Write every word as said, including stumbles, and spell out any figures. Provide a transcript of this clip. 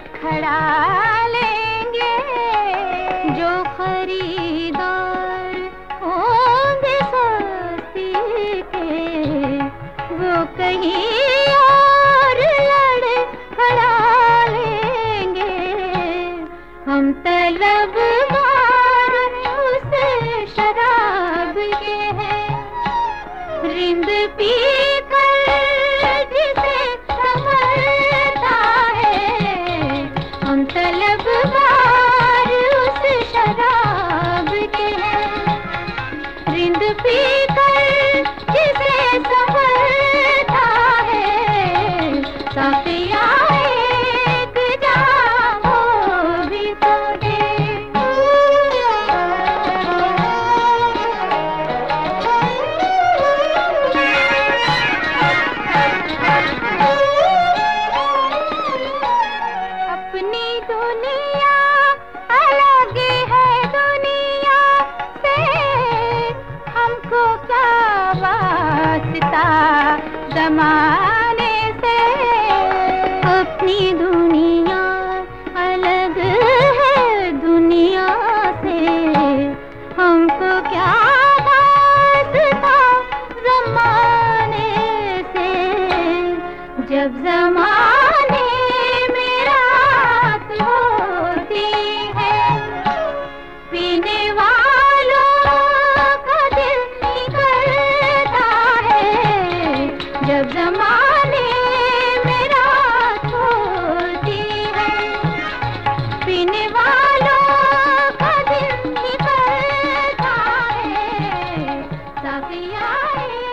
खड़ा लेंगे। जो खरीदार होंगे सस्ती के वो कहीं और लड़ खड़ा लेंगे। हम तलबगार उस शराब के हैं, रिंद पी कर जिसे संभलता है। हम तलबगार उस शराब के हैं, रिंद पी कर जिसे संभलता है। साथिया एक जाम हो भी तो दे। अपनी दुनिया अलग है दुनिया से, हमको क्या वास्ता जमाने से। अपनी दुनिया अलग है दुनिया से, हमको क्या वास्ता जमाने से। जब जमाने में रात होती है, पीने वालों का दिल निकलता है। जब जमाने में रात होती है, पीने वालों का दिल निकलता है। साथिया